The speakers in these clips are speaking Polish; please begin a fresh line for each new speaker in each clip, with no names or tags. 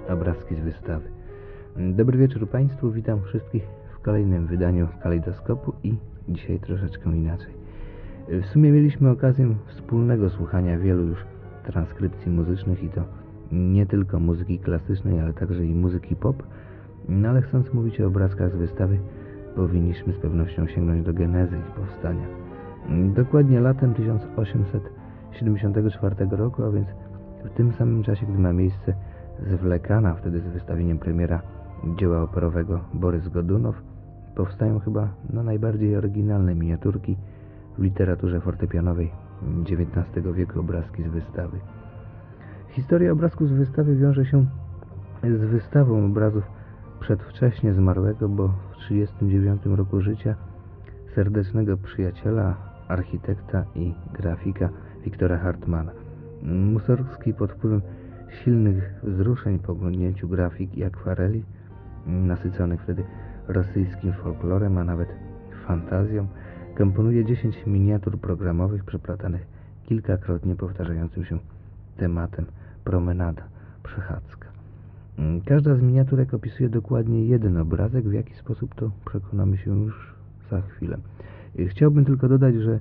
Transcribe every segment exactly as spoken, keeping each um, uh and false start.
obrazki z wystawy. Dobry wieczór Państwu, witam wszystkich w kolejnym wydaniu Kalejdoskopu i dzisiaj troszeczkę inaczej. W sumie mieliśmy okazję wspólnego słuchania wielu już transkrypcji muzycznych i to nie tylko muzyki klasycznej, ale także i muzyki pop, no ale chcąc mówić o obrazkach z wystawy, powinniśmy z pewnością sięgnąć do genezy ich powstania. Dokładnie latem tysiąc osiemset siedemdziesiątego czwartego roku, a więc w tym samym czasie, gdy ma miejsce zwlekana wtedy z wystawieniem premiera dzieła operowego Borys Godunow, powstają chyba no, najbardziej oryginalne miniaturki w literaturze fortepianowej dziewiętnastego wieku obrazki z wystawy. Historia obrazków z wystawy wiąże się z wystawą obrazów przedwcześnie zmarłego, bo w trzydziestym dziewiątym roku życia serdecznego przyjaciela, architekta i grafika Wiktora Hartmana. Mussorgski pod wpływem silnych wzruszeń po oglądnięciu grafik i akwareli, nasyconych wtedy rosyjskim folklorem, a nawet fantazją, komponuje dziesięć miniatur programowych przeplatanych kilkakrotnie powtarzającym się tematem promenada, przechadzka. Każda z miniaturek opisuje dokładnie jeden obrazek, w jaki sposób to przekonamy się już za chwilę. Chciałbym tylko dodać, że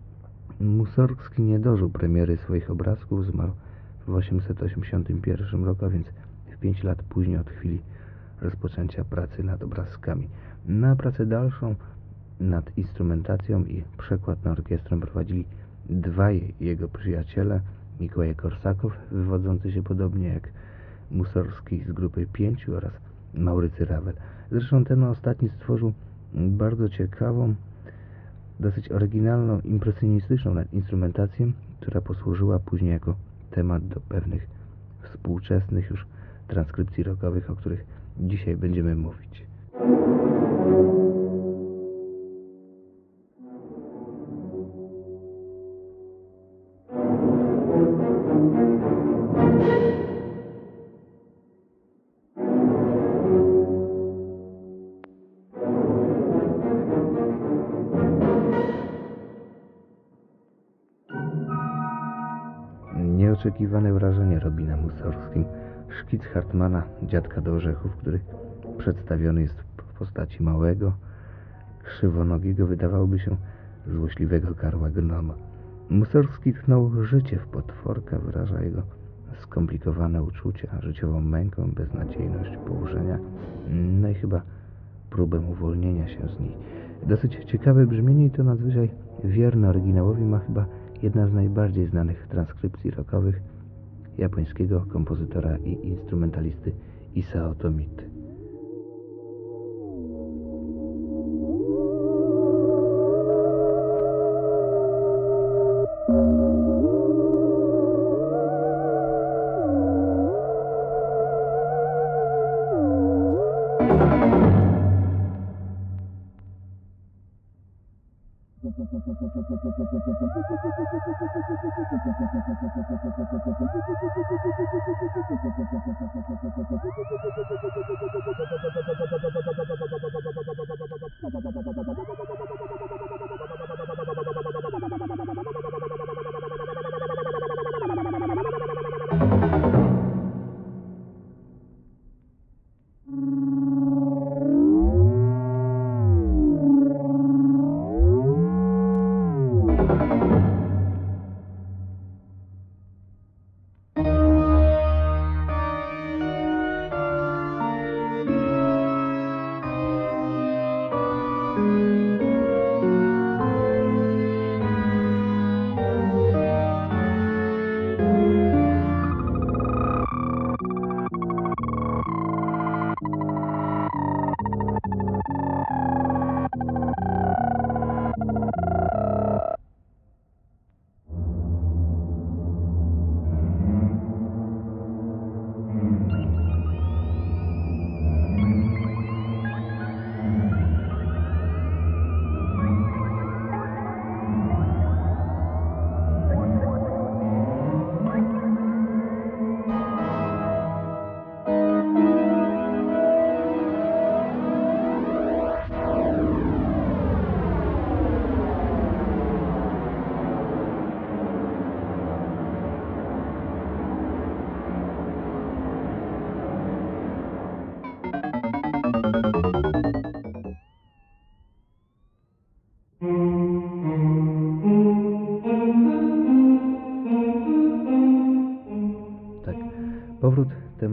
Mussorgski nie dożył premiery swoich obrazków, zmarł w osiemset osiemdziesiątym pierwszym roku, a więc w pięć lat później od chwili rozpoczęcia pracy nad obrazkami. Na pracę dalszą nad instrumentacją i przekład na orkiestrę prowadzili dwaj jego przyjaciele, Mikołaj Korsakow, wywodzący się podobnie jak Mussorgski z grupy pięciu, oraz Maurycy Ravel. Zresztą ten ostatni stworzył bardzo ciekawą, dosyć oryginalną, impresjonistyczną instrumentację, która posłużyła później jako temat do pewnych współczesnych już transkrypcji rockowych, o których dzisiaj będziemy mówić. Nieoczekiwane wrażenie robi na Mussorgskim szkic Hartmana, Dziadka do orzechów, który przedstawiony jest w postaci małego, krzywonogiego, wydawałoby się złośliwego karła gnoma. Mussorgski tchnął życie w potworka, wyraża jego skomplikowane uczucia, życiową mękę, beznadziejność położenia, no i chyba próbę uwolnienia się z niej. Dosyć ciekawe brzmienie i to nadzwyczaj wierne oryginałowi ma chyba jedna z najbardziej znanych transkrypcji rockowych japońskiego kompozytora i instrumentalisty Isao Tomity.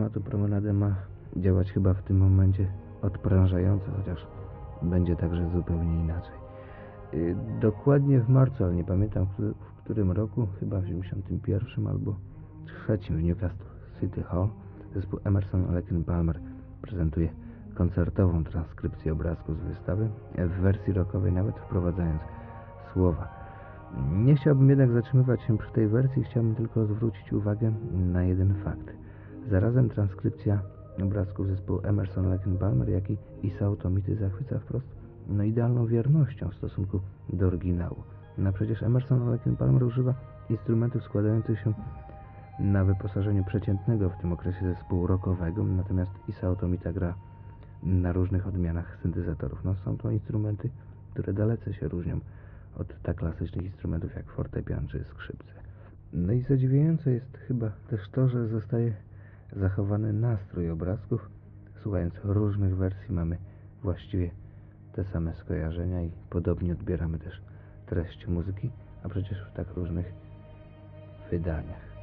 tematu promenady ma działać chyba w tym momencie odprężająco, chociaż będzie także zupełnie inaczej. Yy, dokładnie w marcu, ale nie pamiętam w, w którym roku, chyba w siedemdziesiątym pierwszym albo trzecim w Newcastle City Hall, zespół Emerson, Lake and Palmer prezentuje koncertową transkrypcję obrazków z wystawy, w wersji rockowej nawet wprowadzając słowa. Nie chciałbym jednak zatrzymywać się przy tej wersji, chciałbym tylko zwrócić uwagę na jeden fakt. Zarazem transkrypcja obrazków zespołu Emerson, Lake and Palmer, jak i Isao Tomity zachwyca wprost no idealną wiernością w stosunku do oryginału. No przecież Emerson, Lake and Palmer używa instrumentów składających się na wyposażeniu przeciętnego w tym okresie zespołu rockowego, natomiast Isao Tomita gra na różnych odmianach syntezatorów. No są to instrumenty, które dalece się różnią od tak klasycznych instrumentów jak fortepian czy skrzypce. No i zadziwiające jest chyba też to, że zostaje zachowany nastrój obrazków. Słuchając różnych wersji mamy właściwie te same skojarzenia i podobnie odbieramy też treść muzyki, a przecież w tak różnych wydaniach.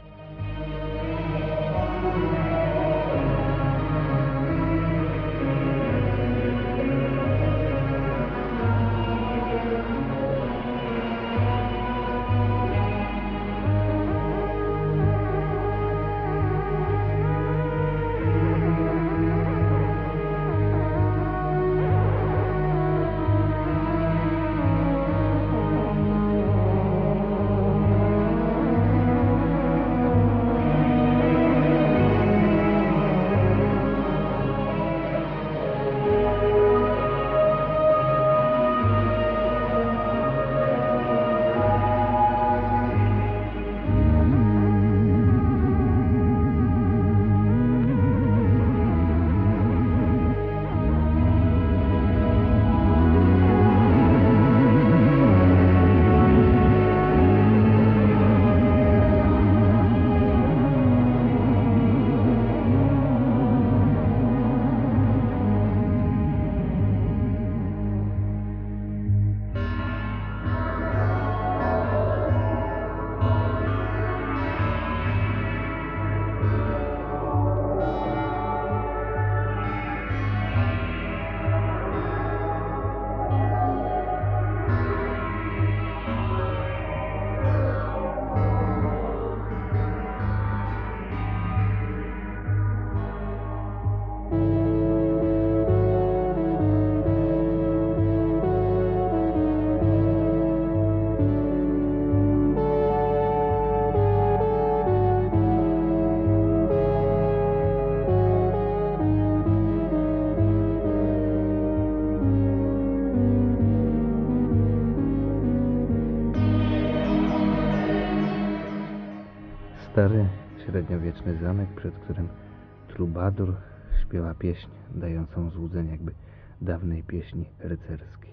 Stary, średniowieczny zamek, przed którym trubadur śpiewa pieśń dającą złudzenie jakby dawnej pieśni rycerskiej.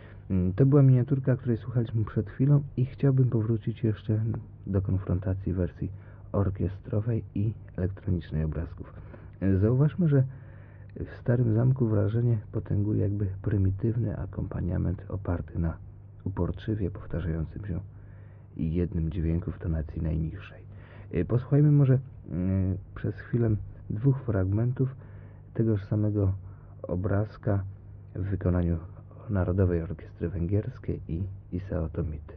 To była miniaturka, której słuchaliśmy przed chwilą i chciałbym powrócić jeszcze do konfrontacji wersji orkiestrowej i elektronicznej obrazków. Zauważmy, że w Starym Zamku wrażenie potęguje jakby prymitywny akompaniament oparty na uporczywie powtarzającym się jednym dźwięku w tonacji najniższej. Posłuchajmy może przez chwilę dwóch fragmentów tegoż samego obrazka w wykonaniu Narodowej Orkiestry Węgierskiej i Isao Tomity.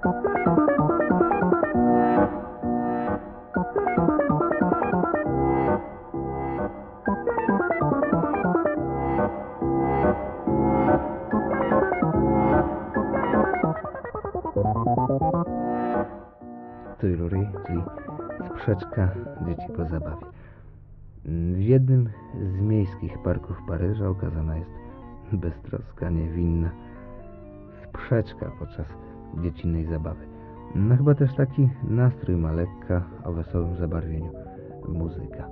Tuileries, czyli sprzeczka dzieci po zabawie. W jednym z miejskich parków Paryża ukazana jest beztroska, niewinna sprzeczka podczas dziecinnej zabawy. No chyba też taki nastrój ma lekka o wesołym zabarwieniu muzyka.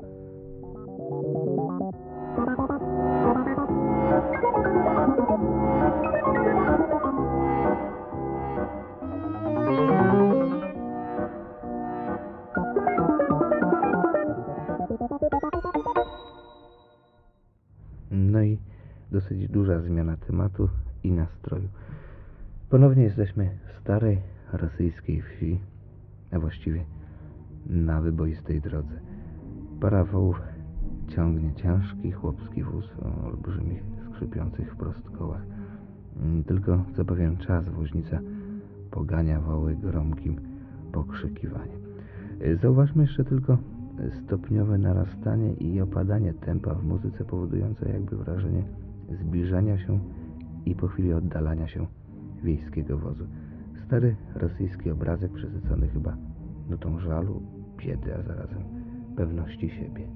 No i dosyć duża zmiana tematu i nastroju. Ponownie jesteśmy w starej rosyjskiej wsi, a właściwie na wyboistej drodze. Para wołów ciągnie ciężki chłopski wóz o olbrzymich, skrzypiących wprost kołach. Tylko co pewien czas woźnica pogania woły gromkim pokrzykiwaniem. Zauważmy jeszcze tylko stopniowe narastanie i opadanie tempa w muzyce, powodujące jakby wrażenie zbliżania się i po chwili oddalania się wiejskiego wozu. Stary rosyjski obrazek przesycony chyba nutą żalu, biedy, a zarazem pewności siebie.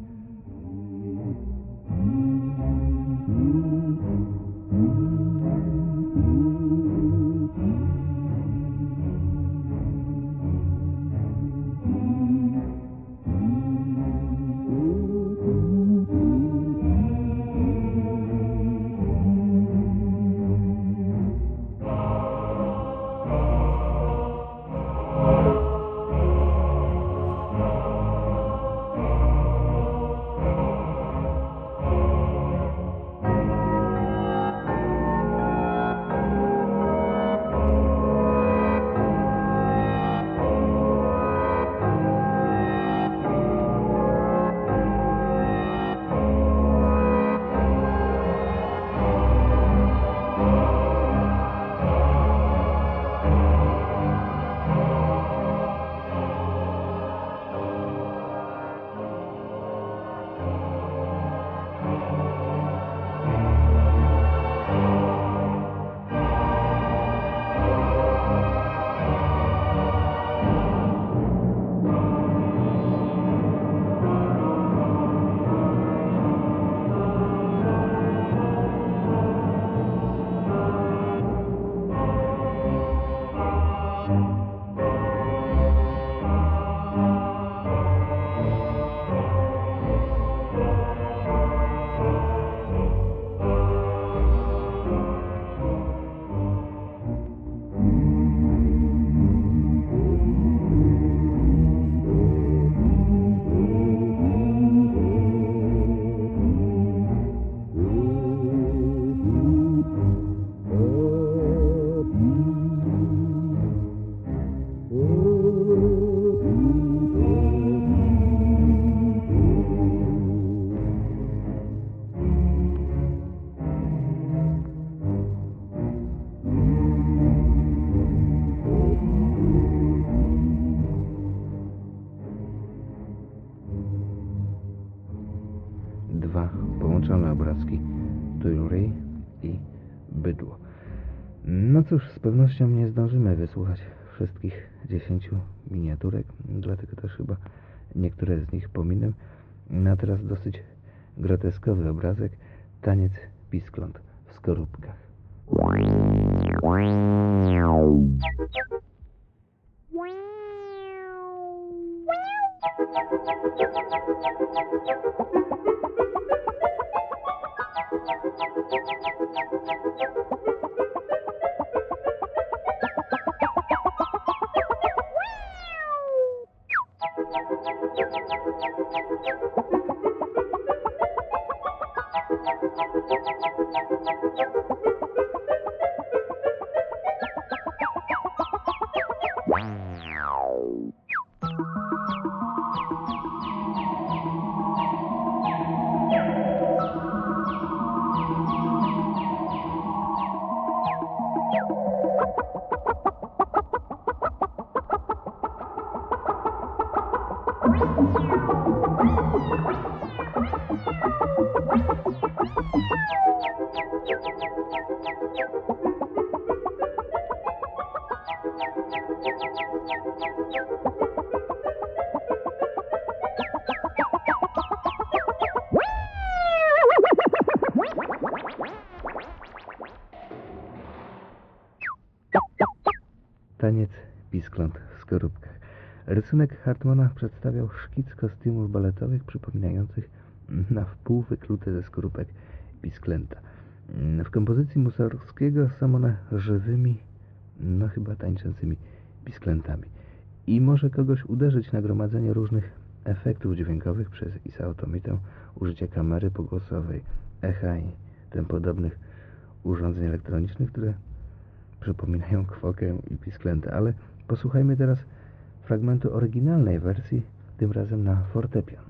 Dwa połączone obrazki, Tuileries i bydło. No cóż, z pewnością nie zdążymy wysłuchać wszystkich dziesięciu miniaturek, dlatego też chyba niektóre z nich pominę. A teraz dosyć groteskowy obrazek, taniec piskląt w skorupkach. Taniec piskląt w skorupkach. Rysunek Hartmana przedstawiał szkic kostiumów baletowych przypominających na wpół wyklute ze skorupek pisklęta. W kompozycji Mussorgskiego są one żywymi, no chyba tańczącymi pisklętami. I może kogoś uderzyć nagromadzenie różnych efektów dźwiękowych przez Isao Tomitę, użycie kamery pogłosowej, echa i tym podobnych urządzeń elektronicznych, które przypominają kwokę i pisklętę. Ale posłuchajmy teraz fragmentu oryginalnej wersji, tym razem na fortepian.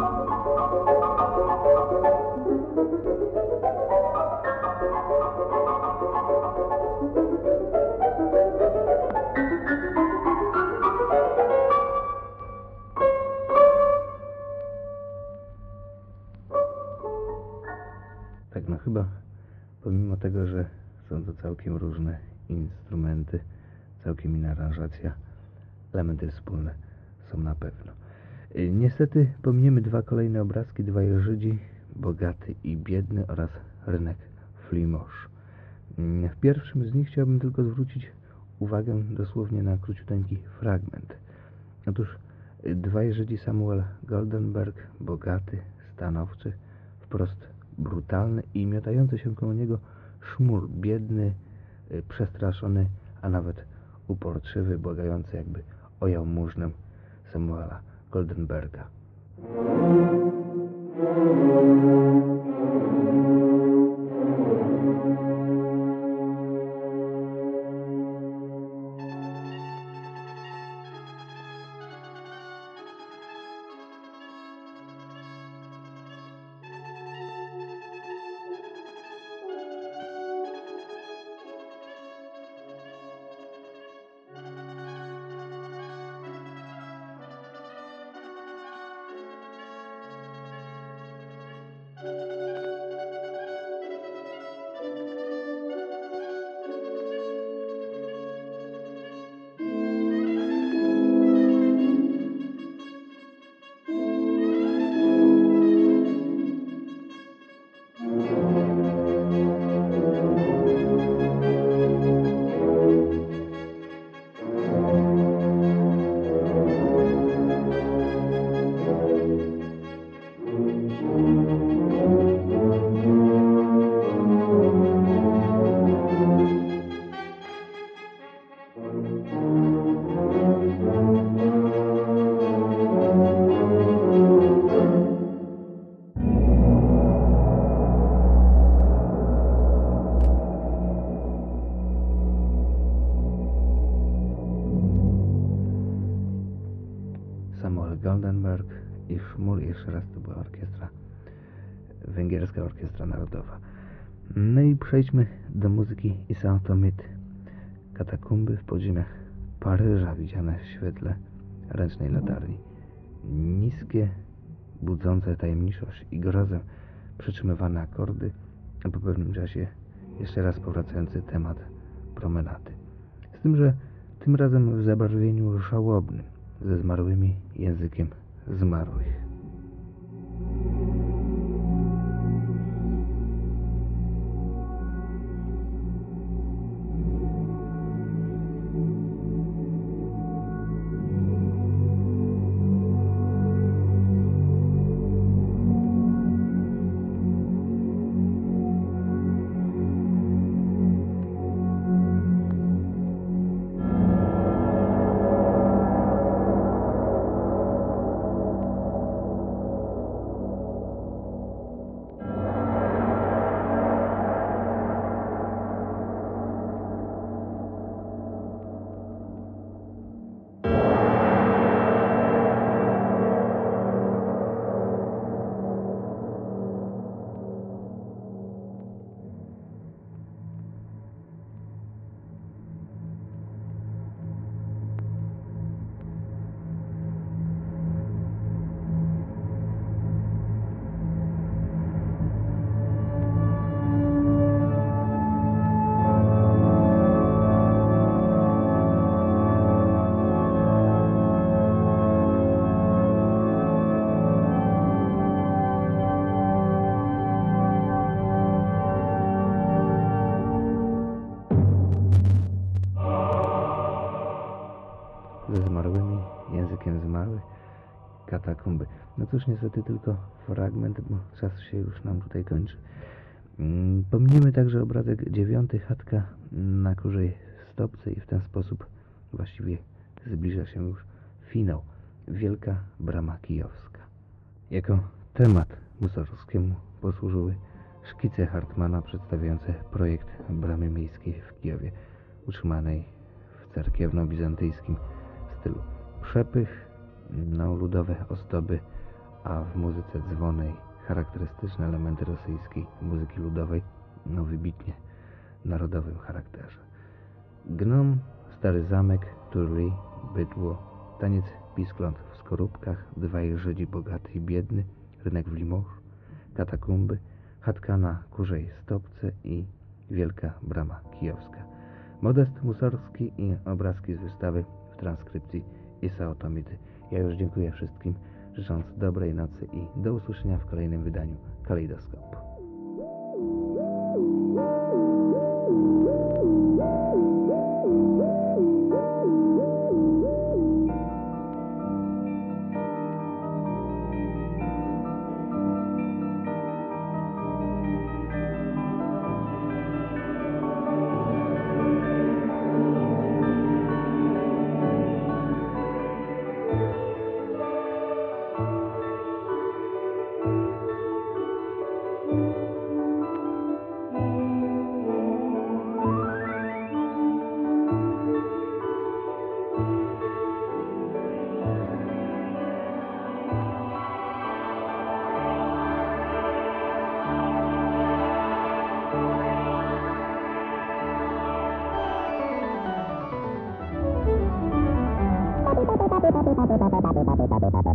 Tak, no chyba pomimo tego, że są to całkiem różne instrumenty, całkiem inna aranżacja, elementy wspólne są na pewno. Niestety pominiemy dwa kolejne obrazki, dwaj Żydzi, bogaty i biedny oraz rynek Flimosz. W pierwszym z nich chciałbym tylko zwrócić uwagę dosłownie na króciuteńki fragment. Otóż dwaj Żydzi, Samuel Goldenberg, bogaty, stanowczy, wprost brutalny i miotający się koło niego Szmul, biedny, przestraszony, a nawet uporczywy, błagający, jakby o jałmużnę Samuela Goldenberga. Samuel Goldenberg i Szmul, jeszcze raz to była orkiestra, węgierska orkiestra narodowa. No i przejdźmy do muzyki Isao Tomity. Katakumby w podziemiach Paryża widziane w świetle ręcznej latarni. Niskie, budzące tajemniczość i grozę przytrzymywane akordy, a po pewnym czasie jeszcze raz powracający temat promenady. Z tym, że tym razem w zabarwieniu żałobnym, ze zmarłymi językiem zmarłych. ze zmarłymi, językiem zmarłych, katakumby. No cóż, niestety tylko fragment, bo czas się już nam tutaj kończy. Mm, Pominiemy także obrazek dziewiąty, chatka na kurzej stopce i w ten sposób właściwie zbliża się już finał. Wielka Brama Kijowska. Jako temat Mussorgskiemu posłużyły szkice Hartmana przedstawiające projekt bramy miejskiej w Kijowie, utrzymanej w cerkiewno-bizantyjskim stylu. Przepych, no, ludowe ozdoby, a w muzyce dzwonej charakterystyczne elementy rosyjskiej muzyki ludowej, no wybitnie narodowym charakterze. Gnom, stary zamek, turli, bydło, taniec piskląt w skorupkach, dwaj Żydzi bogaty i biedny, rynek w Limoges, katakumby, chatka na kurzej stopce i wielka brama kijowska. Modest Mussorgski i obrazki z wystawy w transkrypcji Isao Tomity. Ja już dziękuję wszystkim, życząc dobrej nocy i do usłyszenia w kolejnym wydaniu Kalejdoskopu.
Ba ba ba ba ba ba ba ba ba ba ba ba ba ba ba ba